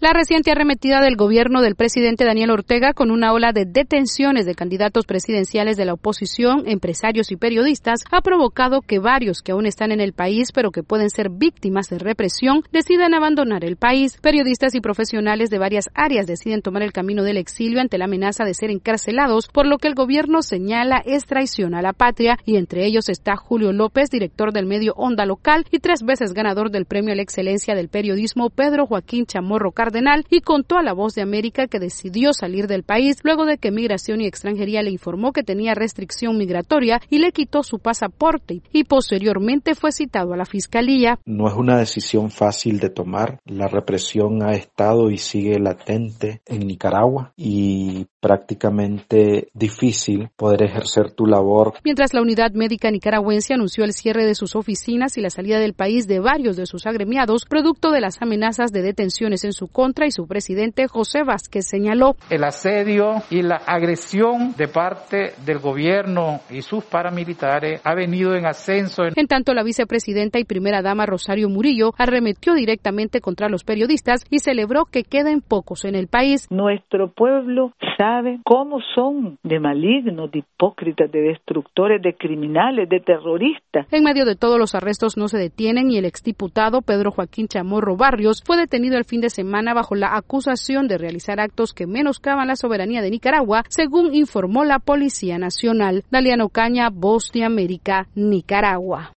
La reciente arremetida del gobierno del presidente Daniel Ortega con una ola de detenciones de candidatos presidenciales de la oposición, empresarios y periodistas ha provocado que varios que aún están en el país pero que pueden ser víctimas de represión decidan abandonar el país. Periodistas y profesionales de varias áreas deciden tomar el camino del exilio ante la amenaza de ser encarcelados, por lo que el gobierno señala es traición a la patria, y entre ellos está Julio López, director del medio Onda Local y 3 veces ganador del premio a la excelencia del periodismo Pedro Joaquín Chamorro Cardenal, y contó a La Voz de América que decidió salir del país luego de que Migración y Extranjería le informó que tenía restricción migratoria y le quitó su pasaporte, y posteriormente fue citado a la fiscalía. No es una decisión fácil de tomar. La represión ha estado y sigue latente en Nicaragua y prácticamente difícil poder ejercer tu labor. Mientras la Unidad Médica Nicaragüense anunció el cierre de sus oficinas y la salida del país de varios de sus agremiados, producto de las amenazas de detenciones en su contra, y su presidente José Vázquez señaló: el asedio y la agresión de parte del gobierno y sus paramilitares ha venido en ascenso. En tanto, la vicepresidenta y primera dama Rosario Murillo arremetió directamente contra los periodistas y celebró que queden pocos en el país. Nuestro pueblo sabe cómo son de malignos, de hipócritas, de destructores, de criminales, de terroristas. En medio de todos los arrestos no se detienen, y el exdiputado Pedro Joaquín Chamorro Barrios fue detenido el fin de semana bajo la acusación de realizar actos que menoscaban la soberanía de Nicaragua, según informó la Policía Nacional. Daliano Caña, Voz de América, Nicaragua.